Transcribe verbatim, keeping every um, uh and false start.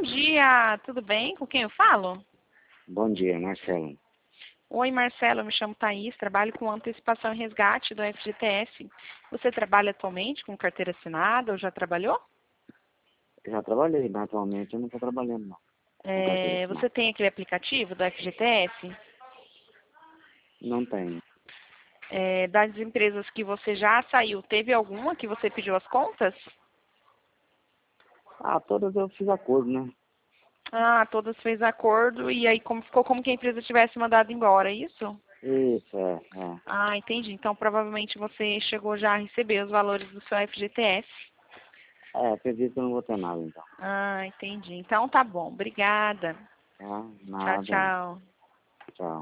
dia, tudo bem? Com quem eu falo? Bom dia, Marcelo. Oi, Marcelo, eu me chamo Thaís, trabalho com antecipação e resgate do F G T S. Você trabalha atualmente com carteira assinada ou já trabalhou? Já trabalhei, mas atualmente eu não estou trabalhando, não. Com carteira É, assinada. você tem aquele aplicativo do F G T S? Não tenho. É, das empresas que você já saiu, teve alguma que você pediu as contas? Ah, todas eu fiz acordo, né? Ah, todas fez acordo e aí como, ficou como que a empresa tivesse mandado embora, é isso? Isso, é, é. Ah, entendi. Então provavelmente você chegou já a receber os valores do seu F G T S. É, acredito que eu não vou ter nada, então. Ah, entendi. Então tá bom. Obrigada. Tá? Tchau, Nada. tchau.